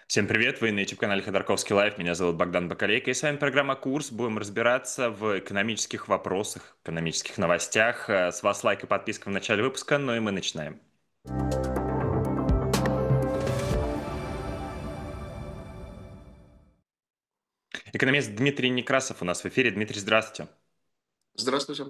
Всем привет! Вы на YouTube-канале Ходорковский Лайф. Меня зовут Богдан Бакалейко. И с вами программа «Курс». Будем разбираться в экономических вопросах, экономических новостях. С вас лайк и подписка в начале выпуска, ну и мы начинаем. Экономист Дмитрий Некрасов у нас в эфире. Дмитрий, здравствуйте. Здравствуйте.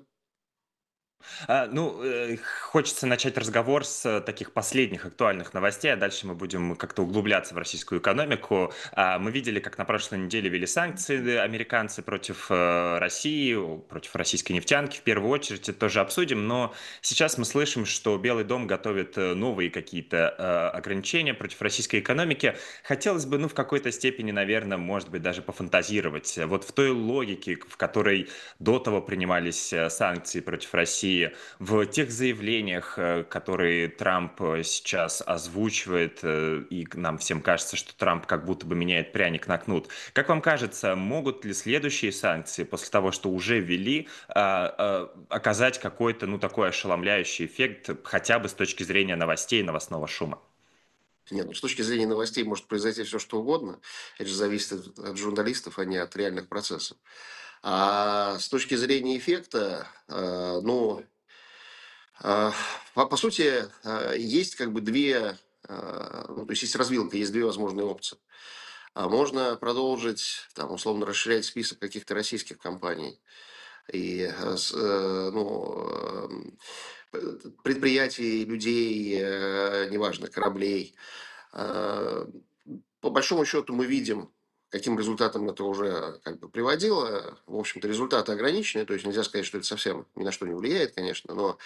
Хочется начать разговор с таких последних актуальных новостей, а дальше мы будем как-то углубляться в российскую экономику. Мы видели, как на прошлой неделе ввели санкции американцы против России, против российской нефтянки. В первую очередь это тоже обсудим, но сейчас мы слышим, что Белый дом готовит новые какие-то ограничения против российской экономики. Хотелось бы, ну, в какой-то степени, наверное, может быть, даже пофантазировать. Вот в той логике, в которой до того принимались санкции против России, в тех заявлениях, которые Трамп сейчас озвучивает, и нам всем кажется, что Трамп как будто бы меняет пряник на кнут. Как вам кажется, могут ли следующие санкции, после того, что уже ввели, оказать какой-то, ну, такой ошеломляющий эффект, хотя бы с точки зрения новостей и новостного шума? Нет, ну, с точки зрения новостей может произойти все, что угодно. Это же зависит от журналистов, а не от реальных процессов. А с точки зрения эффекта, по сути, есть как бы две, ну, то есть есть развилка, есть две возможные опции. Можно продолжить, там, условно, расширять список каких-то российских компаний и, предприятий, людей, неважно, кораблей. Э, По большому счету мы видим, каким результатом это уже как бы приводило. В общем-то, результаты ограничены, то есть нельзя сказать, что это совсем ни на что не влияет, конечно, но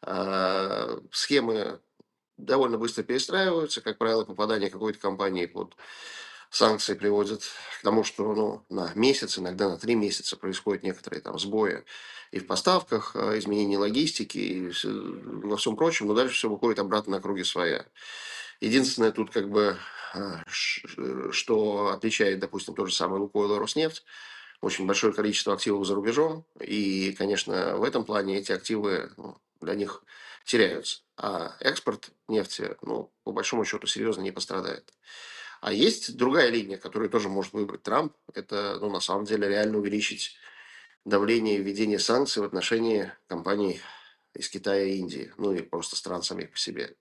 схемы довольно быстро перестраиваются. Как правило, попадание какой-то компании под санкции приводит к тому, что на месяц, иногда на 3 месяца происходят некоторые там сбои и в поставках, изменения логистики и во всем прочем, но дальше все выходит обратно на круги своя. Единственное тут как бы, что отличает, допустим, то же самое «Лукойл» и «Роснефть», очень большое количество активов за рубежом, и, конечно, в этом плане эти активы, для них теряются. А экспорт нефти, по большому счету, серьезно не пострадает. А есть другая линия, которую тоже может выбрать Трамп. Это, на самом деле, реально увеличить давление и введение санкций в отношении компаний из Китая и Индии, ну и просто стран самих по себе.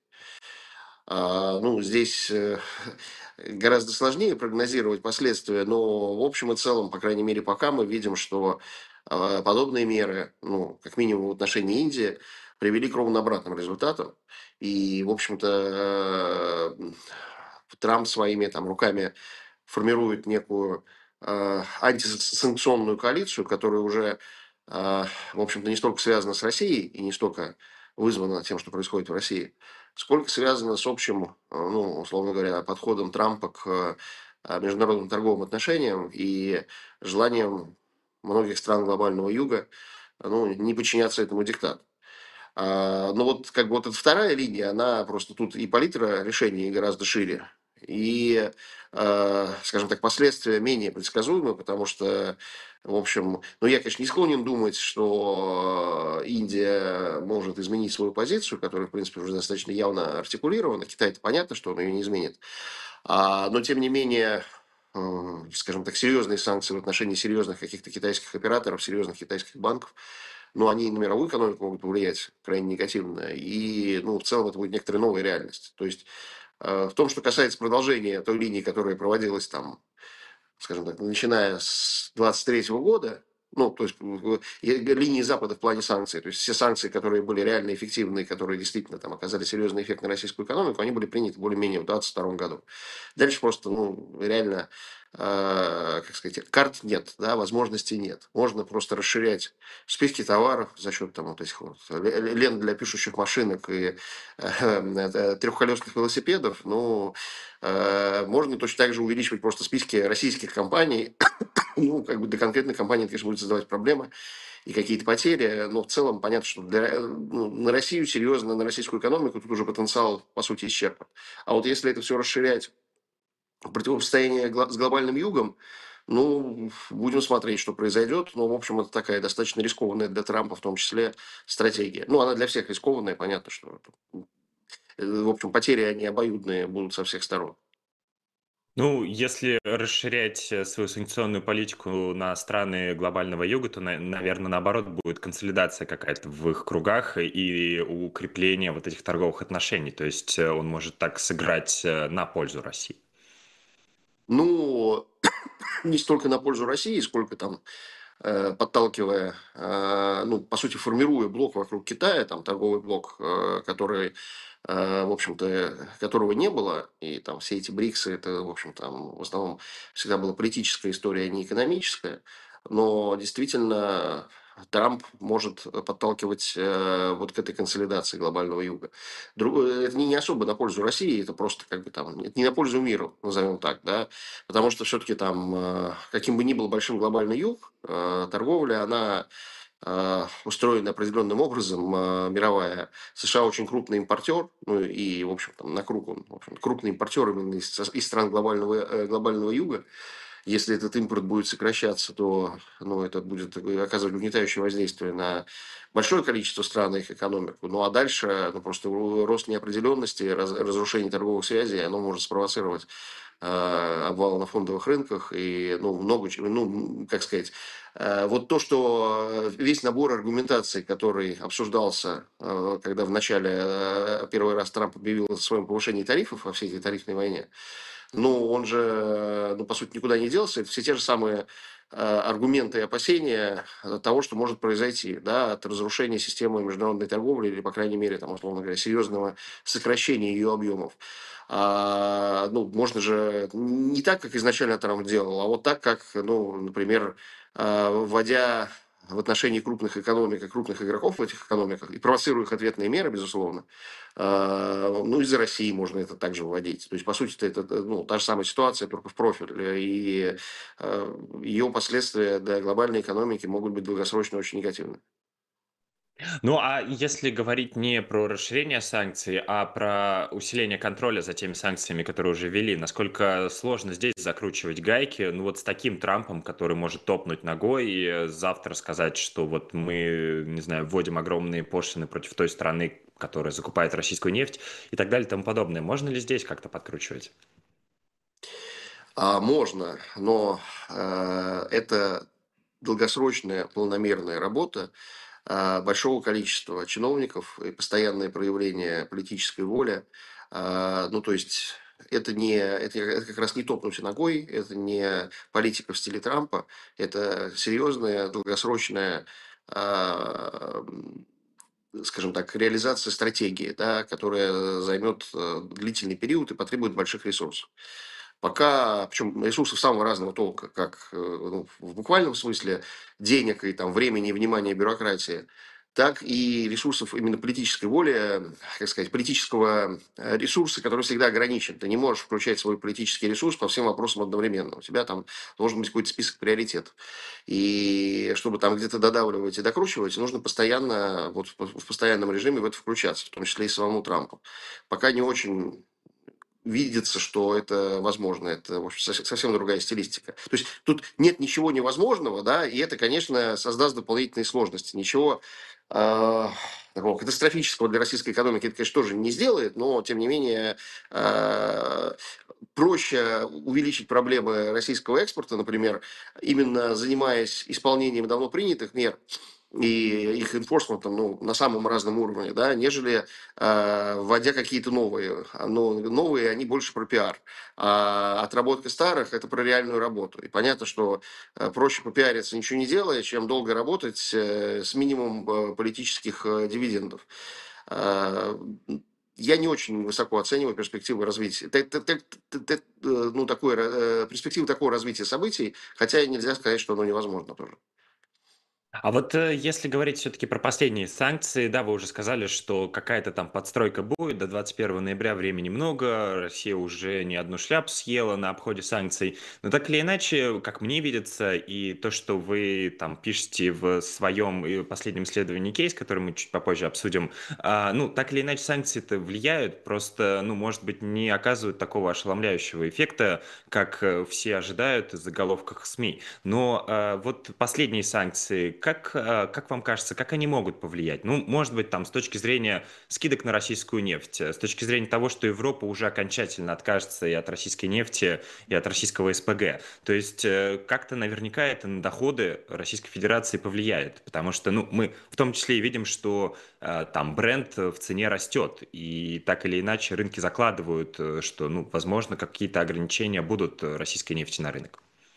Здесь гораздо сложнее прогнозировать последствия, но в общем и целом, по крайней мере, пока мы видим, что подобные меры, как минимум в отношении Индии, привели к ровно обратным результатам. И, в общем-то, Трамп своими там руками формирует некую антисанкционную коалицию, которая уже, в общем-то, не столько связана с Россией и не столько вызвана тем, что происходит в России, сколько связано с общим, условно говоря, подходом Трампа к международным торговым отношениям и желанием многих стран глобального юга, не подчиняться этому диктату. Но вот как бы вот эта вторая линия, она просто тут и палитра решений гораздо шире, и, скажем так, последствия менее предсказуемы, потому что, в общем, я, конечно, не склонен думать, что Индия может изменить свою позицию, которая, в принципе, уже достаточно явно артикулирована. Китай-то понятно, что он ее не изменит. Но, тем не менее, скажем так, серьезные санкции в отношении серьезных каких-то китайских операторов, серьезных китайских банков, они на мировую экономику могут повлиять крайне негативно. И, в целом, это будет некоторая новая реальность. То есть, в том, что касается продолжения той линии, которая проводилась там, скажем так, начиная с 23 года, то есть линии Запада в плане санкций, то есть все санкции, которые были реально эффективны, которые действительно там оказали серьезный эффект на российскую экономику, они были приняты более-менее в 2022 году. Дальше просто, реально, как сказать, карт нет, да, возможностей нет. Можно просто расширять списки товаров за счет там вот этих вот лент для пишущих машинок и трехколесных велосипедов, можно точно так же увеличивать просто списки российских компаний. Как бы для конкретной компании это, конечно, будет создавать проблемы и какие-то потери, но в целом понятно, что на Россию серьезно, на российскую экономику тут уже потенциал, по сути, исчерпан. А вот если это все расширять в противостояние с глобальным югом, будем смотреть, что произойдет. Но, в общем, это такая достаточно рискованная для Трампа в том числе стратегия. Она для всех рискованная, понятно, что, в общем, потери, они обоюдные будут со всех сторон. Ну, если расширять свою санкционную политику на страны глобального юга, то, наверное, наоборот, будет консолидация какая-то в их кругах и укрепление вот этих торговых отношений. То есть он может так сыграть на пользу России. Ну, не столько на пользу России, сколько там подталкивая, ну, по сути, формируя блок вокруг Китая, там торговый блок, который, в общем-то, которого не было, и там все эти БРИКСы, это, в общем, там в основном всегда была политическая история, а не экономическая, но действительно Трамп может подталкивать вот к этой консолидации глобального юга. Это не особо на пользу России, это просто как бы там, это не на пользу миру, назовем так, да, потому что все-таки там, каким бы ни был большим глобальный юг, торговля, она устроена определенным образом, мировая. США очень крупный импортер, ну и, в общем, там, на круг он, в общем, крупный импортер именно из стран глобального юга. Если этот импорт будет сокращаться, то ну, это будет оказывать угнетающее воздействие на большое количество стран и их экономику. Ну а дальше ну, просто рост неопределенности, разрушение торговых связей, оно может спровоцировать обвал на фондовых рынках и ну, много чего, ну, как сказать, вот то, что весь набор аргументаций, который обсуждался, когда в начале первый раз Трамп объявил о своем повышении тарифов во всей этой тарифной войне, ну, он же, ну, по сути, никуда не делся. Это все те же самые аргументы и опасения того, что может произойти, да, от разрушения системы международной торговли или, по крайней мере, там, условно говоря, серьезного сокращения ее объемов. Ну, можно же не так, как изначально Трамп делал, а вот так, как, ну, например, вводя в отношении крупных экономик и крупных игроков в этих экономиках и провоцируя их ответные меры, безусловно, ну, из-за России можно это также вводить. То есть, по сути, это ну, та же самая ситуация, только в профиль. И ее последствия для глобальной экономики могут быть долгосрочно очень негативны. Ну, а если говорить не про расширение санкций, а про усиление контроля за теми санкциями, которые уже ввели, насколько сложно здесь закручивать гайки, ну вот с таким Трампом, который может топнуть ногой и завтра сказать, что вот мы, не знаю, вводим огромные пошлины против той страны, которая закупает российскую нефть и так далее и тому подобное. Можно ли здесь как-то подкручивать? Можно, но это долгосрочная планомерная работа большого количества чиновников и постоянное проявление политической воли. Ну, то есть это как раз не топнуть ногой, это не политика в стиле Трампа, это серьезная долгосрочная скажем так, реализация стратегии, да, которая займет длительный период и потребует больших ресурсов. Пока, причем ресурсов самого разного толка, как ну, в буквальном смысле денег и там, времени, и внимания, бюрократии, так и ресурсов именно политической воли, как сказать, политического ресурса, который всегда ограничен. Ты не можешь включать свой политический ресурс по всем вопросам одновременно. У тебя там должен быть какой-то список приоритетов. И чтобы там где-то додавливать и докручивать, нужно постоянно, вот в постоянном режиме в это включаться, в том числе и самому Трампу. Пока не очень видится, что это возможно. Это, в общем, совсем другая стилистика. То есть тут нет ничего невозможного, да, и это, конечно, создаст дополнительные сложности. Ничего такого катастрофического для российской экономики это, конечно, тоже не сделает, но, тем не менее, э, проще увеличить проблемы российского экспорта, например, именно занимаясь исполнением давно принятых мер, и их инфорсментом ну, на самом разном уровне, да, нежели вводя какие-то новые. Но новые, они больше про пиар. А отработка старых– это про реальную работу. И понятно, что проще попиариться, ничего не делая, чем долго работать с минимумом политических дивидендов. А, Я не очень высоко оцениваю перспективы развития. Ну, перспективы такого развития событий, хотя нельзя сказать, что оно невозможно тоже. А вот если говорить все-таки про последние санкции, да, вы уже сказали, что какая-то там подстройка будет, до 21 ноября времени много, Россия уже не одну шляпу съела на обходе санкций, но так или иначе, как мне видится, и то, что вы там пишете в своем последнем исследовании кейс, который мы чуть попозже обсудим, ну, так или иначе санкции-то влияют, просто, ну, может быть, не оказывают такого ошеломляющего эффекта, как все ожидают в заголовках СМИ. Но вот последние санкции, как вам кажется, как они могут повлиять? Ну, может быть, там, с точки зрения скидок на российскую нефть, с точки зрения того, что Европа уже окончательно откажется и от российской нефти, и от российского СПГ. То есть, как-то наверняка это на доходы Российской Федерации повлияет, потому что, ну, мы в том числе и видим, что там бренд в цене растет, и так или иначе рынки закладывают, что, ну, возможно, какие-то ограничения будут российской нефти на рынок.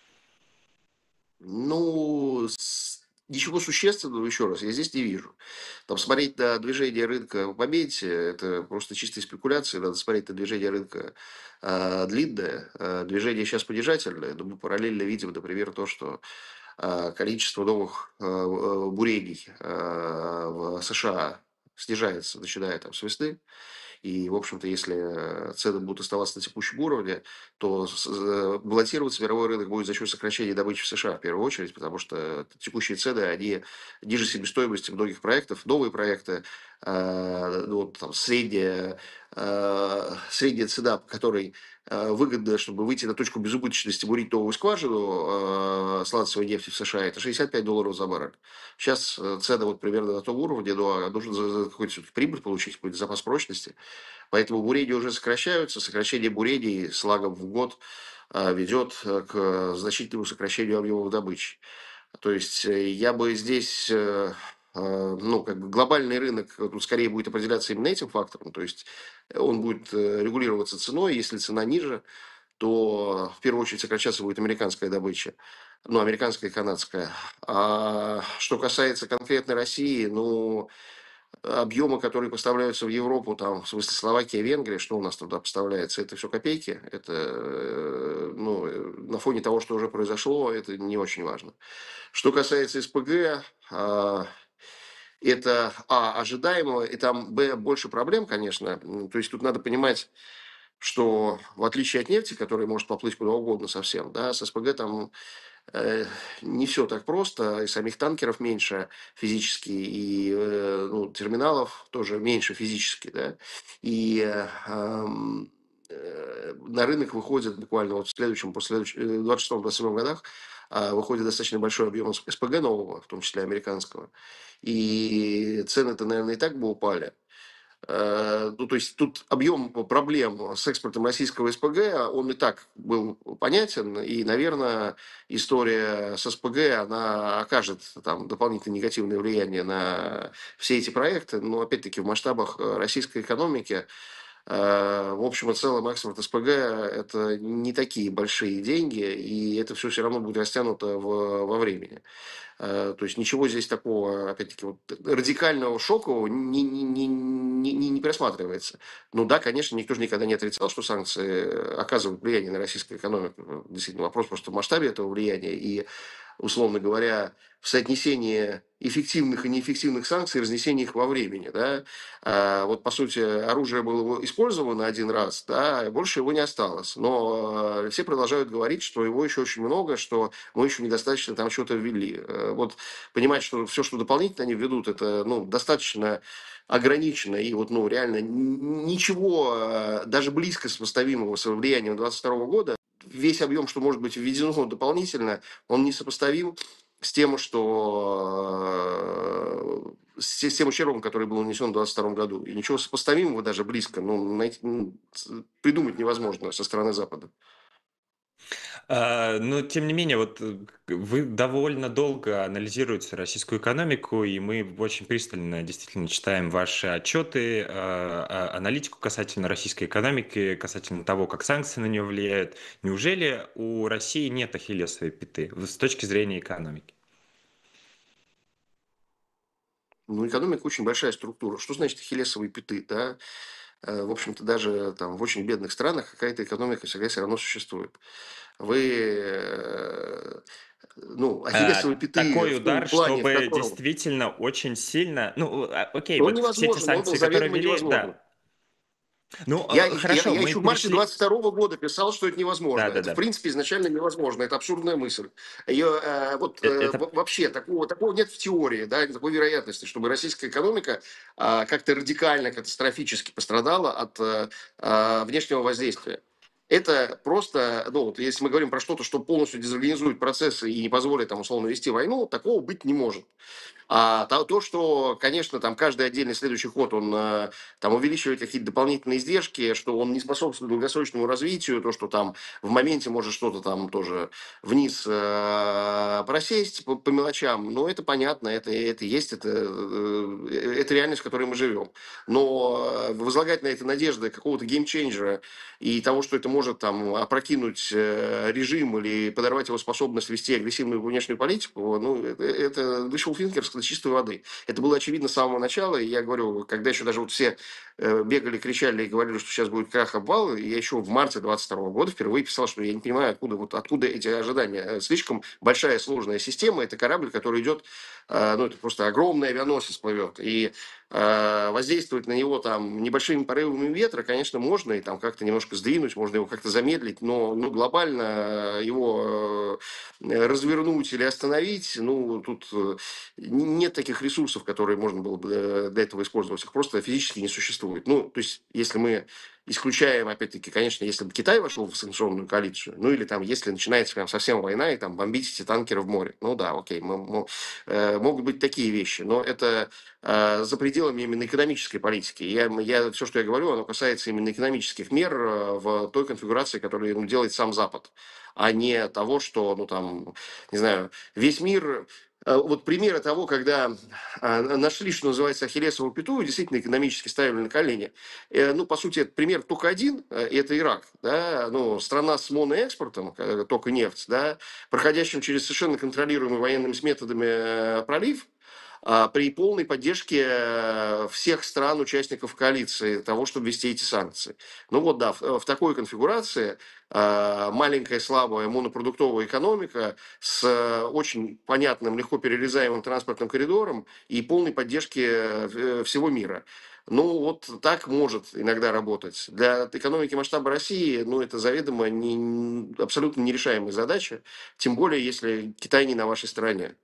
Ну, ничего существенного, еще раз, я здесь не вижу. Там смотреть на движение рынка в моменте, это просто чистые спекуляции. Надо смотреть на движение рынка длинное. Движение сейчас понижательное, но мы параллельно видим, например, то, что количество новых бурений в США снижается, начиная там с весны. И, в общем-то, если цены будут оставаться на текущем уровне, то балансироваться мировой рынок будет за счет сокращения добычи в США в первую очередь, потому что текущие цены, они ниже себестоимости многих проектов, новые проекты, ну, вот, там, средняя цена, по которой выгодно, чтобы выйти на точку безубыточности, бурить новую скважину сланцевой нефти в США, это $65 за баррель. Сейчас цены вот примерно на том уровне, но нужно за какую-то прибыль получить, какой-то запас прочности. Поэтому бурения уже сокращаются. Сокращение бурений с лагом в год ведет к значительному сокращению объемов добычи. То есть я бы здесь, ну, как бы глобальный рынок тут скорее будет определяться именно этим фактором. То есть он будет регулироваться ценой. Если цена ниже, то в первую очередь сокращаться будет американская добыча. Ну, американская и канадская. А что касается конкретной России, ну, объемы, которые поставляются в Европу, там, в смысле Словакия, Венгрия, что у нас туда поставляется, это все копейки. Это, ну, на фоне того, что уже произошло, это не очень важно. Что касается СПГ, это, ожидаемо, и там, больше проблем, конечно. То есть тут надо понимать, что в отличие от нефти, которая может поплыть куда угодно совсем, да, с СПГ там э, не все так просто, и самих танкеров меньше физически, и ну, терминалов тоже меньше физически, да, и на рынок выходит буквально вот в следующем, после 26-27 годах выходит достаточно большой объем СПГ нового, в том числе американского, и цены-то, наверное, и так бы упали. Ну, то есть тут объем проблем с экспортом российского СПГ, он и так был понятен, и, наверное, история с СПГ, она окажет там дополнительное негативное влияние на все эти проекты, но, опять-таки, в масштабах российской экономики, в общем и целом, экспорт СПГ – это не такие большие деньги, и это все равно будет растянуто во времени. То есть ничего здесь такого, опять-таки, вот, радикального, шокового не просматривается. Ну да, конечно, никто же никогда не отрицал, что санкции оказывают влияние на российскую экономику. Действительно, вопрос просто в масштабе этого влияния и, условно говоря, в соотнесении эффективных и неэффективных санкций, разнесении их во времени. Да? Вот, по сути, оружие было использовано один раз, да, и больше его не осталось. Но все продолжают говорить, что его еще очень много, что мы еще недостаточно там что-то ввели. Вот понимать, что все, что дополнительно они введут, это, ну, достаточно ограничено, и вот, ну, реально ничего даже близко сопоставимого с влиянием 22 года, весь объем, что может быть введено дополнительно, он несопоставим с тем, что с тем ущербом, который был нанесен в 2022 году. И ничего сопоставимого даже близко, ну, придумать невозможно со стороны Запада. Но, тем не менее, вот вы довольно долго анализируете российскую экономику, и мы очень пристально действительно читаем ваши отчеты, аналитику касательно российской экономики, касательно того, как санкции на нее влияют. Неужели у России нет ахиллесовой пяты с точки зрения экономики? Ну, экономика очень большая структура. Что значит ахиллесовые пяты, да? В общем-то, даже там в очень бедных странах какая-то экономика всегда все равно существует. Вы, ну, ахиллесовые пяты Такой в том удар, плане, в чтобы котором действительно очень сильно... Ну, окей, он вот все эти невозможен, он был санкции, которые заведомо ввели, невозможен. да. Ну, Я хорошо, мы еще в марте перешли... 22 года писал, что это невозможно. Это, в Да-да-да. принципе, изначально невозможно. Это абсурдная мысль. Ее, Это вообще такого нет в теории, да, такой вероятности, чтобы российская экономика как-то радикально, катастрофически пострадала от внешнего воздействия. Это просто, ну, вот если мы говорим про что-то, что полностью дезорганизует процессы и не позволит, там, условно, вести войну, такого быть не может. То, что, конечно, там каждый отдельный следующий ход, он там увеличивает какие-то дополнительные издержки, что он не способствует долгосрочному развитию, то, что там в моменте может что-то там тоже вниз просесть по мелочам, ну, это понятно, это есть, это реальность, в которой мы живем. Но возлагать на это надежды какого-то геймченджера и того, что это может там опрокинуть режим или подорвать его способность вести агрессивную внешнюю политику, ну, это wishful thinking с чистой воды. Это было очевидно с самого начала, и я говорю, когда еще даже вот все бегали, кричали и говорили, что сейчас будет крах, обвал, и я еще в марте 22 года впервые писал, что я не понимаю, откуда эти ожидания. Слишком большая сложная система, это корабль, который идет, ну, это просто огромный авианосец плывет, и воздействовать на него там небольшими порывами ветра, конечно, можно, и там как-то немножко сдвинуть, можно его как-то замедлить, но ну, глобально его развернуть или остановить, ну, тут нет таких ресурсов, которые можно было бы для этого использовать. Их просто физически не существует. Ну, то есть, если мы исключаем, опять-таки, конечно, если бы Китай вошел в санкционную коалицию, ну, или там, если начинается прям совсем война, и там бомбить эти танкеры в море. Ну, да, окей, могут быть такие вещи, но это за пределами именно экономической политики. Все, что я говорю, оно касается именно экономических мер в той конфигурации, которую ну, делает сам Запад, а не того, что, ну, там, не знаю, весь мир. Вот примеры того, когда нашли, что называется, ахиллесову пяту, и действительно экономически ставили на колени. Ну, по сути, это пример только один, и это Ирак. Да? Ну, страна с моноэкспортом, только нефть, да, проходящим через совершенно контролируемый военными методами пролив, при полной поддержке всех стран, участников коалиции, того, чтобы ввести эти санкции. Ну вот да, в такой конфигурации маленькая, слабая монопродуктовая экономика с очень понятным, легко перерезаемым транспортным коридором и полной поддержки всего мира. Ну, вот так может иногда работать. Для экономики масштаба России, ну, это заведомо абсолютно нерешаемая задача, тем более, если Китай не на вашей стороне.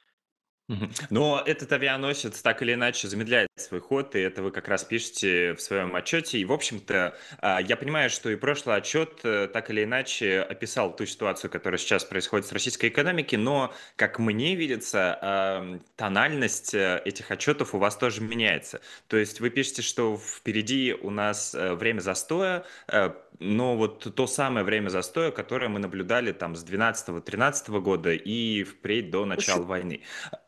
Мгм. Но этот авианосец так или иначе замедляет свой ход, и это вы как раз пишете в своем отчете. И, в общем-то, я понимаю, что и прошлый отчет так или иначе описал ту ситуацию, которая сейчас происходит с российской экономикой, но, как мне видится, тональность этих отчетов у вас тоже меняется. То есть вы пишете, что впереди у нас время застоя, но вот то самое время застоя, которое мы наблюдали там с 12-13 года и впредь до начала войны.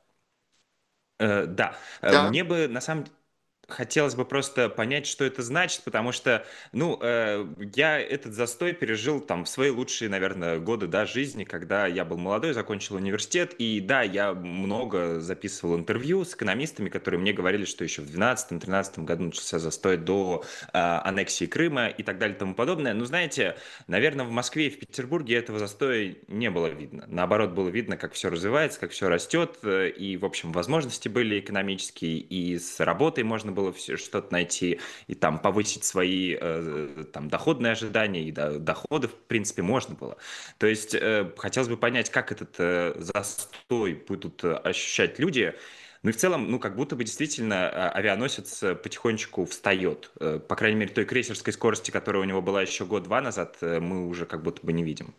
Да, Да, мне бы на самом хотелось бы просто понять, что это значит, потому что, ну, я этот застой пережил там в свои лучшие, наверное, годы, да, жизни, когда я был молодой, закончил университет, и да, я много записывал интервью с экономистами, которые мне говорили, что еще в 2012-2013 году начался застой до аннексии Крыма и так далее и тому подобное. Но знаете, наверное, в Москве и в Петербурге этого застоя не было видно. Наоборот, было видно, как все развивается, как все растет, и, в общем, возможности были экономические, и с работой можно было что-то найти, и там повысить свои там доходные ожидания, и доходы, в принципе, можно было. То есть хотелось бы понять, как этот застой будут ощущать люди. Ну и в целом, ну как будто бы действительно авианосец потихонечку встает. По крайней мере, той крейсерской скорости, которая у него была еще год-два назад, мы уже как будто бы не видим.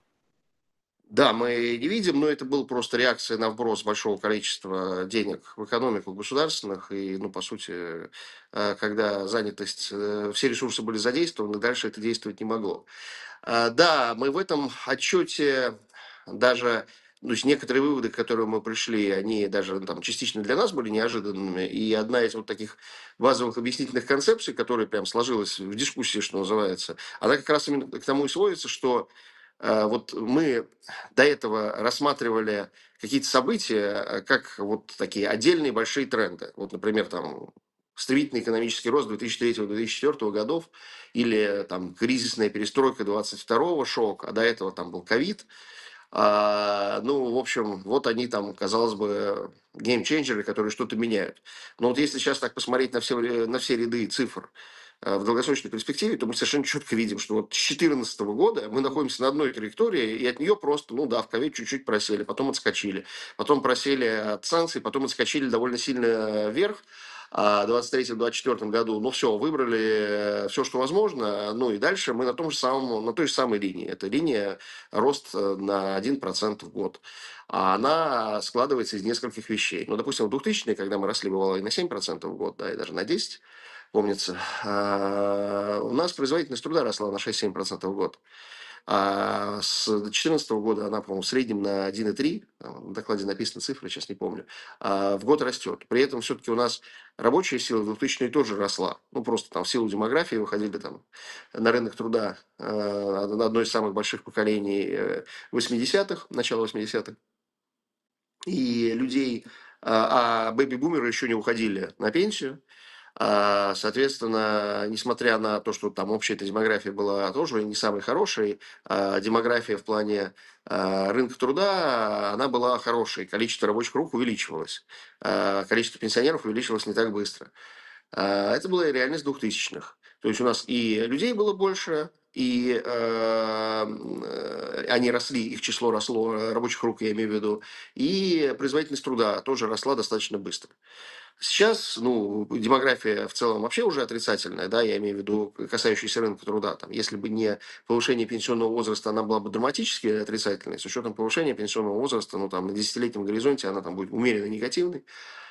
да, мы не видим, но это был просто реакция на вброс большого количества денег в экономику государственных. И, ну, по сути, когда занятость, все ресурсы были задействованы, дальше это действовать не могло. Да, мы в этом отчете даже, то есть некоторые выводы, к которым мы пришли, они даже там частично для нас были неожиданными. И одна из вот таких базовых объяснительных концепций, которая прям сложилась в дискуссии, что называется, она как раз именно к тому и сводится, что вот мы до этого рассматривали какие-то события как вот такие отдельные большие тренды. Вот, например, там стремительный экономический рост 2003-2004 годов или там кризисная перестройка 22-го шок, а до этого там был ковид. Ну, в общем, вот они там, казалось бы, геймченджеры, которые что-то меняют. Но вот если сейчас так посмотреть на все ряды цифр в долгосрочной перспективе, то мы совершенно четко видим, что вот с 2014 года мы находимся на одной траектории, и от нее просто, ну да, в ковид чуть-чуть просели, потом отскочили. Потом просели от санкций, потом отскочили довольно сильно вверх. А в 23-24 году, ну все, выбрали все, что возможно, ну и дальше мы на той же самой линии. Это линия рост на 1% в год. А она складывается из нескольких вещей. Ну, допустим, в 2000-е, когда мы росли, бывало, и на 7% в год, да, и даже на 10, помнится, у нас производительность труда росла на 6-7% в год. А с 2014 года она, по-моему, в среднем на 1,3, в докладе написаны цифры, сейчас не помню, в год растет. При этом все-таки у нас рабочая сила в 2000-е тоже росла. Ну, просто там в силу демографии выходили там на рынок труда одно из самых больших поколений 80-х, начала 80-х. И людей, бэби-бумеры еще не уходили на пенсию. Соответственно, несмотря на то, что там общая эта демография была тоже не самой хорошей, демография в плане рынка труда, она была хорошей. Количество рабочих рук увеличивалось. Количество пенсионеров увеличивалось не так быстро. Это была реальность 2000-х. То есть у нас и людей было больше, и они росли, их число росло, рабочих рук я имею в виду, и производительность труда тоже росла достаточно быстро. Сейчас, ну, демография в целом вообще уже отрицательная, да, я имею в виду касающаяся рынка труда. Там, если бы не повышение пенсионного возраста, она была бы драматически отрицательной. С учетом повышения пенсионного возраста, ну, там, на десятилетнем горизонте она там будет умеренно негативной.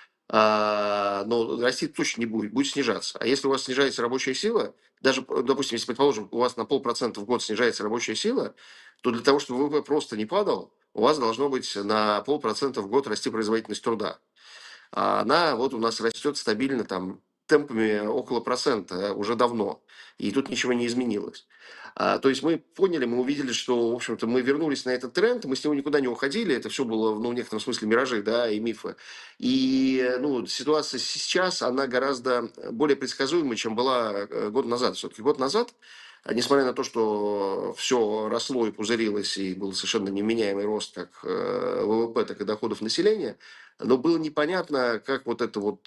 Но расти точно не будет, будет снижаться. А если у вас снижается рабочая сила, даже, допустим, если, предположим, у вас на 0,5% в год снижается рабочая сила, то для того, чтобы ВВП просто не падал, у вас должно быть на 0,5% в год расти производительность труда. А она вот у нас растет стабильно там темпами около процента уже давно. И тут ничего не изменилось. То есть мы поняли, мы увидели, что, в общем-то, мы вернулись на этот тренд, мы с него никуда не уходили, это все было, ну, в некотором смысле миражи, да, и мифы. И, ну, ситуация сейчас, она гораздо более предсказуемой, чем была год назад. Все-таки год назад, несмотря на то, что все росло и пузырилось, и был совершенно неменяемый рост как ВВП, так и доходов населения, но было непонятно, как вот это вот,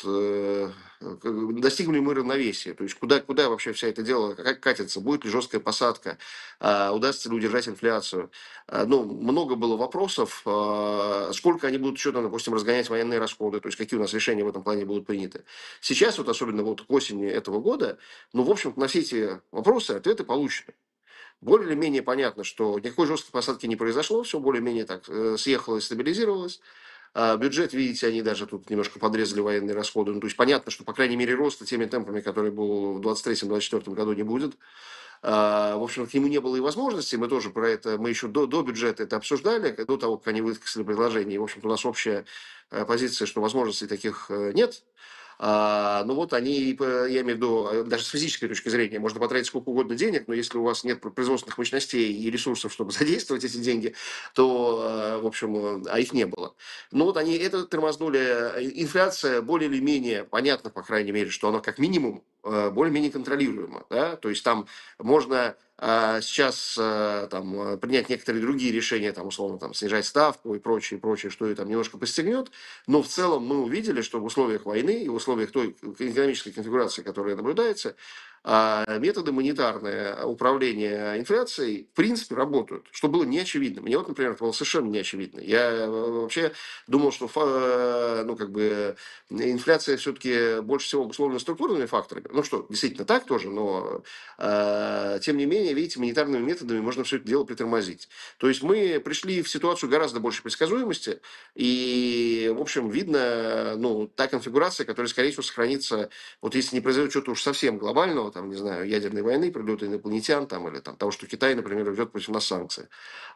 достигли мы равновесия, то есть куда вообще вся это дело, как катится, будет ли жесткая посадка, удастся ли удержать инфляцию. Ну, много было вопросов, сколько они будут еще, там, допустим, разгонять военные расходы, то есть какие у нас решения в этом плане будут приняты. Сейчас, вот особенно вот к осени этого года, ну, в общем-то, на все эти вопросы ответы получены. Более или менее понятно, что никакой жесткой посадки не произошло, все более-менее так съехало и стабилизировалось. Бюджет, видите, они даже тут немножко подрезали военные расходы. Ну, то есть понятно, что, по крайней мере, роста теми темпами, которые был в 2023-2024 году, не будет. В общем, к нему не было и возможности. Мы тоже про это, мы еще до бюджета это обсуждали, до того, как они высказали предложение. И, в общем-то, у нас общая позиция, что возможностей таких нет. Ну вот они, я имею в виду, даже с физической точки зрения, можно потратить сколько угодно денег, но если у вас нет производственных мощностей и ресурсов, чтобы задействовать эти деньги, то, в общем, а их не было. Ну вот они это тормознули. Инфляция более или менее, понятно, по крайней мере, что она как минимум более-менее контролируема. Да? То есть там можно сейчас там, принять некоторые другие решения, там, условно, там, снижать ставку и прочее, что ее там немножко подстегнет. Но в целом мы увидели, что в условиях войны и в условиях той экономической конфигурации, которая наблюдается, методы монетарное управления инфляцией в принципе работают, что было не очевидно. Мне вот, например, это было совершенно не очевидно. Я вообще думал, что ну, как бы, инфляция все-таки больше всего обусловлена структурными факторами. Ну что, действительно так тоже, но тем не менее, видите, монетарными методами можно все это дело притормозить. То есть мы пришли в ситуацию гораздо большей предсказуемости, и, в общем, видно, ну, та конфигурация, которая, скорее всего, сохранится, вот если не произойдет что-то уж совсем глобального, там, не знаю, ядерной войны, прилета инопланетян, там, или там, того, что Китай, например, ведет против нас санкции.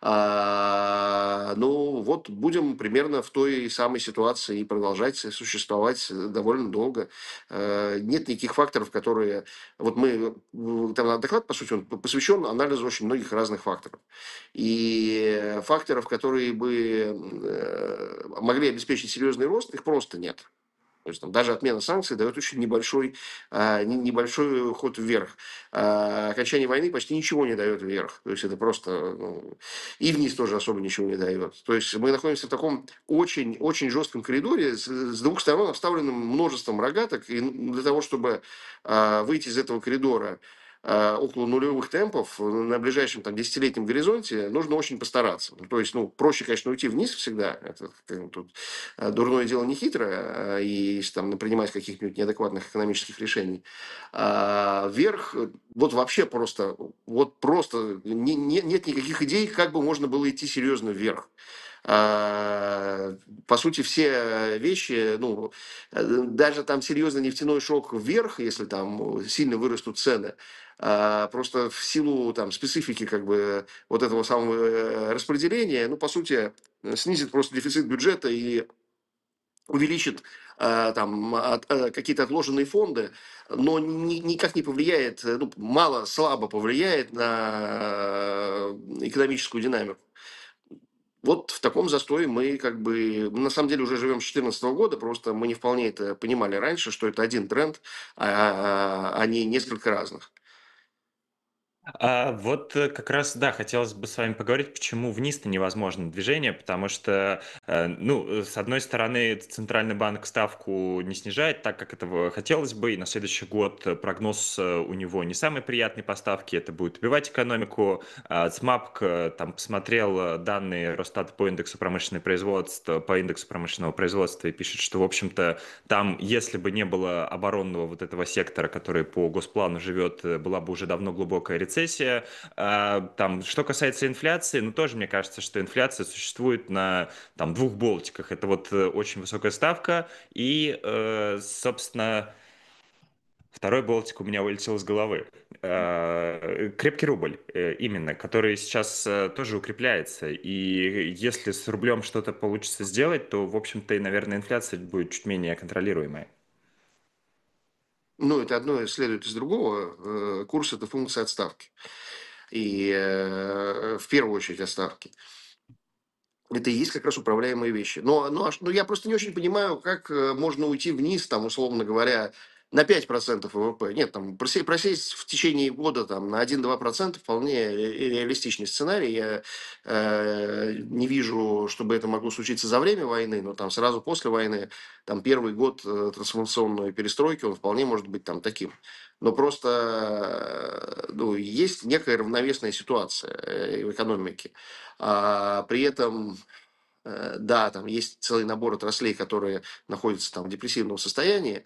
Ну, вот будем примерно в той самой ситуации и продолжать существовать довольно долго. Нет никаких факторов, которые... Вот мы... Там доклад, по сути, он посвящен анализу очень многих разных факторов. И факторов, которые бы могли обеспечить серьезный рост, их просто нет. То есть там даже отмена санкций дает очень небольшой ход вверх. Окончание войны почти ничего не дает вверх. То есть это просто... Ну, и вниз тоже особо ничего не дает. То есть мы находимся в таком очень жестком коридоре, с двух сторон обставленным множеством рогаток. И для того, чтобы выйти из этого коридора, около нулевых темпов на ближайшем там десятилетнем горизонте, нужно очень постараться. Ну, то есть, ну, проще, конечно, уйти вниз всегда. Это как бы тут дурное дело не хитрое, и если там принимать каких-нибудь неадекватных экономических решений. Вверх, вот вообще просто, вот просто нет никаких идей, как бы можно было идти серьезно вверх. А, По сути, все вещи, ну, даже там серьезный нефтяной шок вверх, если там сильно вырастут цены, просто в силу там специфики как бы вот этого самого распределения, ну, по сути, снизит просто дефицит бюджета и увеличит там какие-то отложенные фонды, но никак не повлияет, ну, мало, слабо повлияет на экономическую динамику. Вот в таком застое мы как бы, на самом деле, уже живем с 2014 года, просто мы не вполне это понимали раньше, что это один тренд, а не несколько разных. Вот как раз, да, хотелось бы с вами поговорить, почему вниз-то невозможно движение, потому что, ну, с одной стороны, Центральный банк ставку не снижает так, как этого хотелось бы, и на следующий год прогноз у него не самый приятный по ставке, это будет убивать экономику. ЦМАПК там посмотрел данные Росстата по индексу промышленного производства, по индексу промышленного производства и пишет, что, в общем-то, там, если бы не было оборонного вот этого сектора, который по госплану живет, была бы уже давно глубокая рецессия. Там, что касается инфляции, ну, тоже мне кажется, что инфляция существует на там, двух болтиках. Это вот очень высокая ставка и, собственно, второй болтик у меня вылетел из головы. Крепкий рубль, именно, который сейчас тоже укрепляется. И если с рублем что-то получится сделать, то, в общем-то, и, наверное, инфляция будет чуть менее контролируемая. Ну, это одно следует из другого. Курс – это функция отставки. И в первую очередь отставки. Это и есть как раз управляемые вещи. Но я просто не очень понимаю, как можно уйти вниз, там, условно говоря, на 5% ВВП. Нет, там, просесть в течение года там, на 1-2% вполне реалистичный сценарий. Я не вижу, чтобы это могло случиться за время войны, но там сразу после войны, там, первый год трансформационной перестройки, он вполне может быть там таким. Но просто ну, есть некая равновесная ситуация в экономике. При этом да, там есть целый набор отраслей, которые находятся там в депрессивном состоянии,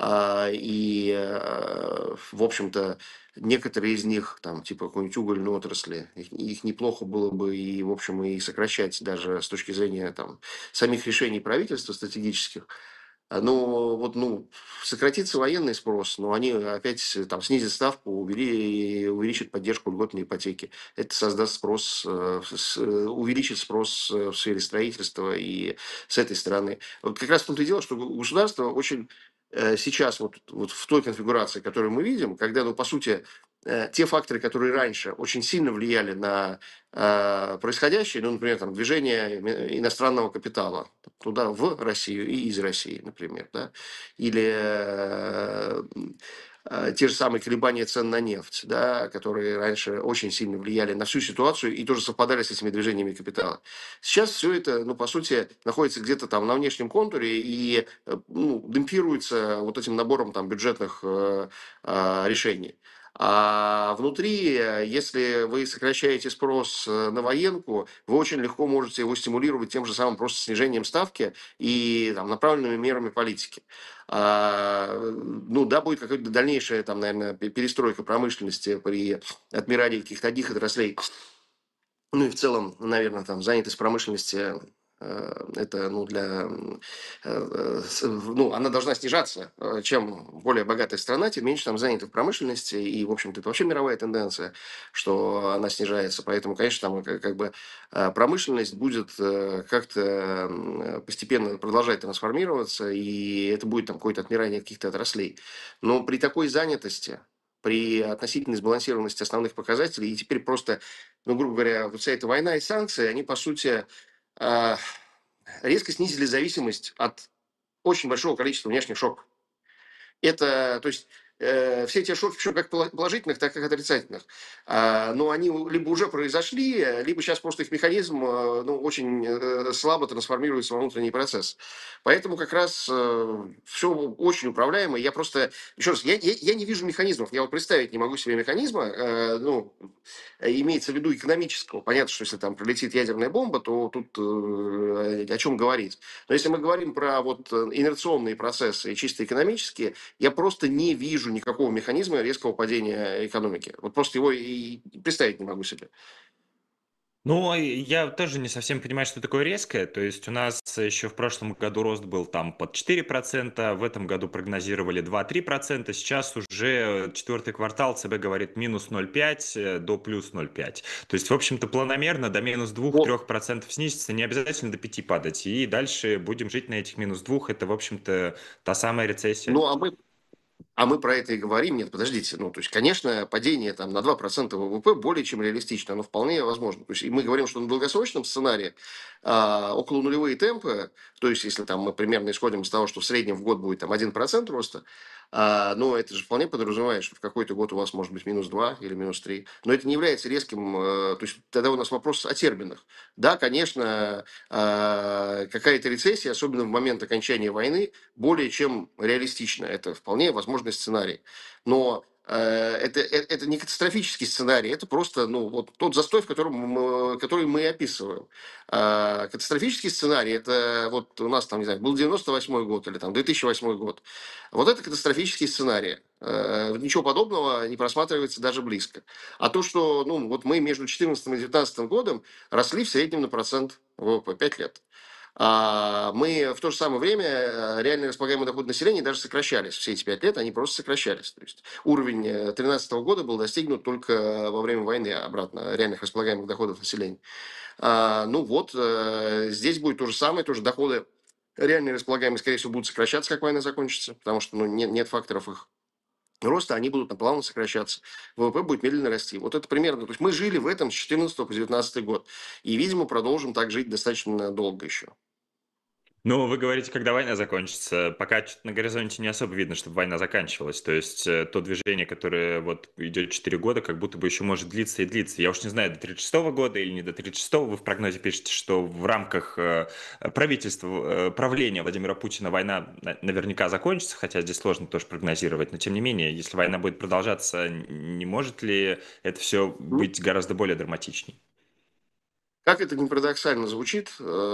в общем-то, некоторые из них, там, типа какой-нибудь угольной отрасли, их неплохо было бы и, в общем, и сокращать даже с точки зрения там самих решений правительства стратегических. Ну, вот, ну, сократится военный спрос, но они опять там снизят ставку, увеличат поддержку льготной ипотеки. Это создаст спрос, увеличит спрос в сфере строительства и с этой стороны. Вот как раз в том-то и дело, что государство очень сейчас вот в той конфигурации, которую мы видим, когда, ну, по сути, те факторы, которые раньше очень сильно влияли на происходящее, ну, например, там, движение иностранного капитала туда, в Россию и из России, например, да, или те же самые колебания цен на нефть, да, которые раньше очень сильно влияли на всю ситуацию и тоже совпадали с этими движениями капитала. Сейчас все это, ну, по сути, находится где-то там на внешнем контуре и ну, демпируется вот этим набором там бюджетных решений. А внутри, если вы сокращаете спрос на военку, вы очень легко можете его стимулировать тем же самым просто снижением ставки и там, направленными мерами политики. Ну да, будет какая-то дальнейшая, там, наверное, перестройка промышленности при отмирании каких-то одних отраслей. Ну и в целом, наверное, там занятость промышленности это, ну, ну, она должна снижаться. Чем более богатая страна, тем меньше там занято в промышленности. И, в общем-то, это вообще мировая тенденция, что она снижается. Поэтому, конечно, там как бы промышленность будет как-то постепенно продолжать трансформироваться, и это будет там какое-то отмирание каких-то отраслей. Но при такой занятости, при относительной сбалансированности основных показателей, и теперь просто, ну, грубо говоря, вот вся эта война и санкции, они, по сути, а, резко снизили зависимость от очень большого количества внешних шоков. Это, то есть, все эти шоки, причем как положительных, так и отрицательных, но они либо уже произошли, либо сейчас просто их механизм ну, очень слабо трансформируется во внутренний процесс. Поэтому как раз все очень управляемо. Я просто, еще раз, я не вижу механизмов. Я вот представить не могу себе механизма, ну, имеется в виду экономического. Понятно, что если там пролетит ядерная бомба, то тут о чем говорить. Но если мы говорим про вот инерционные процессы и чисто экономические, я просто не вижу никакого механизма резкого падения экономики. Вот просто его и представить не могу себе. Ну, я тоже не совсем понимаю, что такое резкое. То есть у нас еще в прошлом году рост был там под 4%, в этом году прогнозировали 2-3%, сейчас уже четвертый квартал ЦБ говорит минус 0,5 до плюс 0,5. То есть, в общем-то, планомерно до минус Ну, 2-3% снизится, не обязательно до 5 падать. И дальше будем жить на этих минус 2. Это, в общем-то, та самая рецессия. ну, а мы про это и говорим. Нет, подождите. Ну, то есть, конечно, падение там на 2% ВВП более чем реалистично, но вполне возможно. То есть, и мы говорим, что на долгосрочном сценарии около нулевые темпы, то есть, если там мы примерно исходим из того, что в среднем в год будет там 1% роста, но это же вполне подразумевает, что в какой-то год у вас может быть минус 2 или минус 3. Но это не является резким, то есть, тогда у нас вопрос о терминах. Да, конечно, какая-то рецессия, особенно в момент окончания войны, более чем реалистично. Это вполне возможный сценарий. Но это не катастрофический сценарий, это просто ну, вот тот застой, который мы описываем. Катастрофический сценарий, это вот у нас там, не знаю, был 98 год или там 2008 год. Вот это катастрофический сценарий. Ничего подобного не просматривается даже близко. А то, что ну, вот мы между 2014 и 2019 годом росли в среднем на процент ВВП 5 лет. Мы в то же самое время реально располагаемый доход населения даже сокращались. Все эти 5 лет они просто сокращались. То есть уровень 2013 года был достигнут только во время войны обратно реальных располагаемых доходов населения. Ну вот, здесь будет то же самое, тоже доходы реальные располагаемые, скорее всего, будут сокращаться, как война закончится, потому что ну, нет факторов их роста, они будут плавно сокращаться. ВВП будет медленно расти. Вот это примерно. То есть мы жили в этом с 2014 по 2019 год. И, видимо, продолжим так жить достаточно долго еще. Ну, вы говорите, когда война закончится. Пока чё-то на горизонте не особо видно, чтобы война заканчивалась. То есть то движение, которое вот идет 4 года, как будто бы еще может длиться и длиться. Я уж не знаю, до 36 года или не до 36. Вы в прогнозе пишете, что в рамках правительства, правления Владимира Путина война наверняка закончится, хотя здесь сложно тоже прогнозировать. Но тем не менее, если война будет продолжаться, не может ли это все Ну, быть гораздо более драматичней? как это не парадоксально звучит,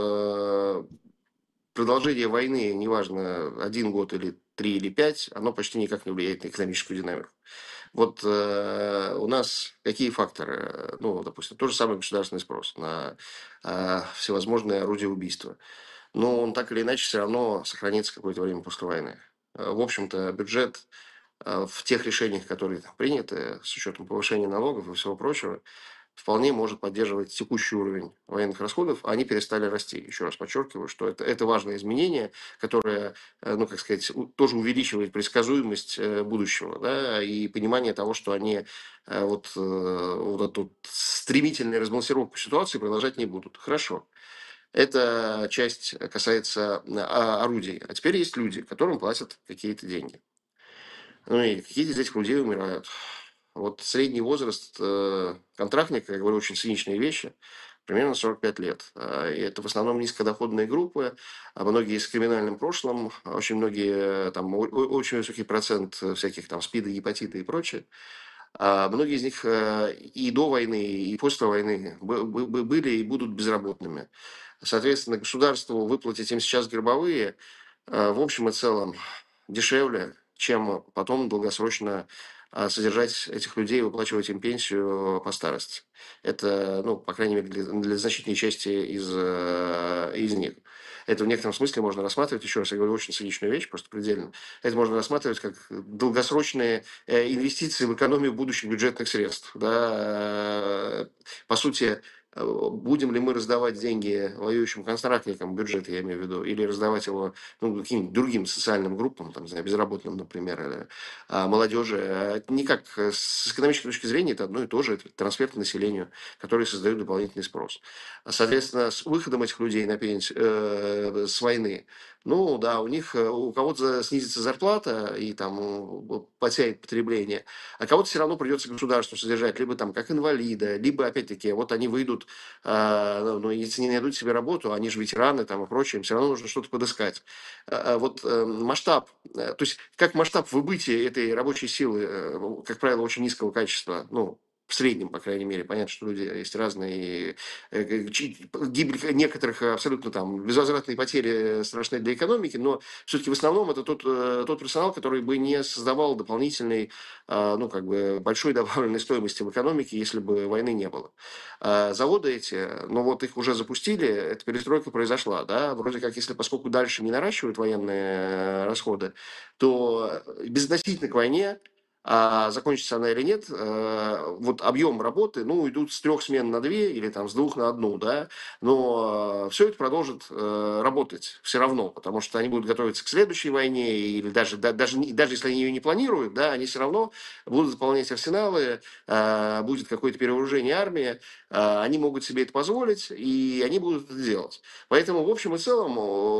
продолжение войны, неважно, 1 год или 3 или 5, оно почти никак не влияет на экономическую динамику. Вот у нас какие факторы? Ну, допустим, тот же самый государственный спрос на всевозможные орудия убийства. Но он так или иначе все равно сохранится какое-то время после войны. В общем-то, бюджет в тех решениях, которые там приняты, с учетом повышения налогов и всего прочего, вполне может поддерживать текущий уровень военных расходов, а они перестали расти. Еще раз подчеркиваю, что это важное изменение, которое, ну, как сказать, тоже увеличивает предсказуемость будущего, да, и понимание того, что они вот эту стремительную разбалансировку ситуации продолжать не будут. Хорошо. Эта часть касается орудий. А теперь есть люди, которым платят какие-то деньги. Ну и какие-то из этих людей умирают. Вот средний возраст контрактника, я говорю очень циничные вещи, примерно 45 лет. И это в основном низкодоходные группы, а многие с криминальным прошлым, очень многие, там, очень высокий процент всяких там СПИДа, гепатита и прочее. А многие из них и до войны, и после войны были и будут безработными. Соответственно, государству выплатить им сейчас гробовые, в общем и целом, дешевле, чем потом долгосрочно содержать этих людей, выплачивать им пенсию по старости. Это, ну, по крайней мере, для значительной части из них. Это в некотором смысле можно рассматривать, еще раз я говорю, очень циничную вещь, просто предельно. Это можно рассматривать как долгосрочные инвестиции в экономию будущих бюджетных средств. Да? По сути, будем ли мы раздавать деньги воюющим контрактникам, бюджет я имею в виду, или раздавать его ну, каким-нибудь другим социальным группам, там, не знаю, безработным, например, или молодежи, это никак с экономической точки зрения это одно и то же, это трансфер к населению, который создает дополнительный спрос. Соответственно, с выходом этих людей на пенсию, с войны, ну да, у них, у кого-то снизится зарплата и там потянет потребление, а кого-то все равно придется государству содержать, либо там как инвалида, либо опять-таки вот они выйдут, ну, если не найдут себе работу, они же ветераны там и прочее, им все равно нужно что-то подыскать. Вот масштаб, то есть как масштаб выбытия этой рабочей силы, как правило, очень низкого качества, ну, в среднем, по крайней мере, понятно, что люди есть разные, гибель некоторых абсолютно там безвозвратные потери страшны для экономики, но все-таки в основном это тот персонал, который бы не создавал дополнительной, ну, как бы большой добавленной стоимости в экономике, если бы войны не было. Заводы эти, ну, вот их уже запустили, эта перестройка произошла, да, вроде как, если поскольку дальше не наращивают военные расходы, то безотносительно к войне, закончится она или нет, вот объем работы, ну, идут с 3 смен на 2 или там с 2 на 1, да, но все это продолжит работать все равно, потому что они будут готовиться к следующей войне, или даже если они ее не планируют, да, они все равно будут заполнять арсеналы, будет какое-то перевооружение армии, они могут себе это позволить, и они будут это делать. Поэтому, в общем и целом,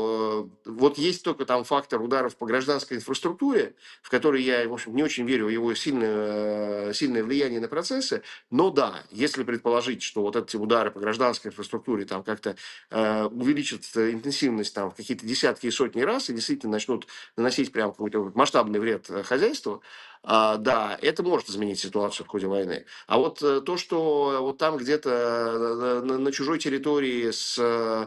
вот есть только там фактор ударов по гражданской инфраструктуре, в который я, в общем, не очень верю в его сильное влияние на процессы, но да, если предположить, что вот эти удары по гражданской инфраструктуре там как-то увеличат интенсивность там в какие-то десятки и сотни раз и действительно начнут наносить прям какой-то масштабный вред хозяйству, да, это может изменить ситуацию в ходе войны. А вот то, что вот там где-то на чужой территории с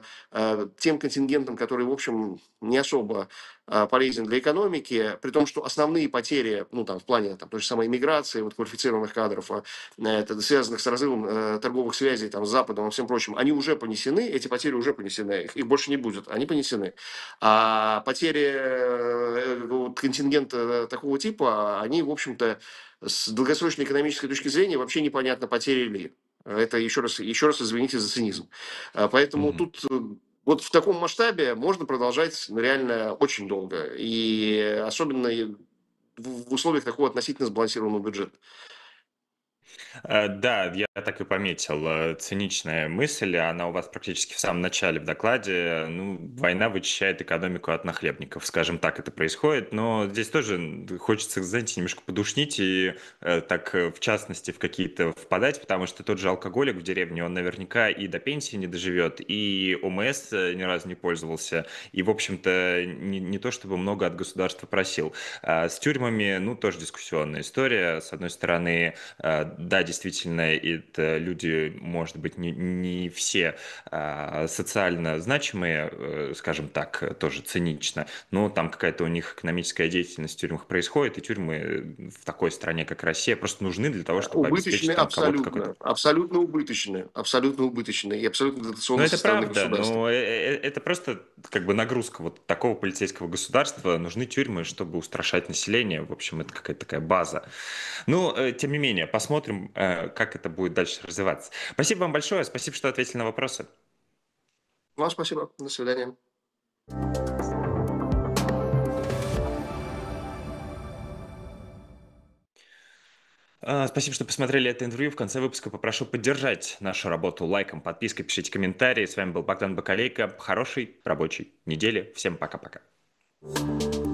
тем контингентом, который, в общем, не особо полезен для экономики, при том, что основные потери, ну, там, в плане там, той же самой иммиграции, вот, квалифицированных кадров, это, связанных с разрывом торговых связей там, с Западом и всем прочим, они уже понесены, эти потери уже понесены, их больше не будет, они понесены. А потери вот, контингента такого типа, они, в общем-то, с долгосрочной экономической точки зрения вообще непонятно, потери ли. Это еще раз извините за цинизм. Поэтому Мгм. тут вот в таком масштабе можно продолжать ну, реально очень долго. И особенно в условиях такого относительно сбалансированного бюджета. Да, я так и пометил. Циничная мысль, она у вас практически в самом начале в докладе. Ну, война вычищает экономику от нахлебников, скажем так, это происходит. Но здесь тоже хочется, знаете, немножко подушнить и так, в частности, в какие-то впадать, потому что тот же алкоголик в деревне, он наверняка и до пенсии не доживет, и ОМС ни разу не пользовался, и, в общем-то, не то чтобы много от государства просил. С тюрьмами, ну, тоже дискуссионная история. С одной стороны, да, действительно, это люди, может быть, не все социально значимые, скажем так, тоже цинично, но там какая-то у них экономическая деятельность в тюрьмах происходит, и тюрьмы в такой стране, как Россия, просто нужны для того, чтобы Убыточны обеспечить там кого-то какой-то. абсолютно, абсолютно убыточны и абсолютно Ну, дотационны со это стороны правда, государства. но это просто как бы нагрузка вот такого полицейского государства. Нужны тюрьмы, чтобы устрашать население. В общем, это какая-то такая база. Ну, тем не менее, посмотрим, как это будет дальше развиваться. Спасибо вам большое, спасибо, что ответили на вопросы. Вам спасибо, до свидания. Спасибо, что посмотрели это интервью. В конце выпуска попрошу поддержать нашу работу лайком, подпиской, пишите комментарии. С вами был Богдан Бакалейко. Хорошей рабочей недели. Всем пока-пока.